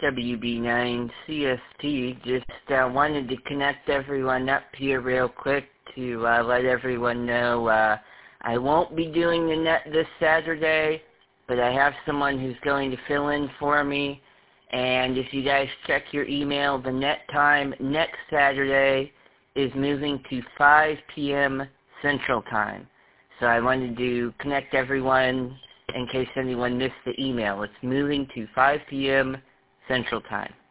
WB9CST. Just wanted to connect everyone up here real quick to let everyone know I won't be doing the net this Saturday, but I have someone who's going to fill in for me. And if you guys check your email, the net time next Saturday is moving to 5 p.m. Central Time. So I wanted to connect everyone in case anyone missed the email. It's moving to 5 p.m. Central Time.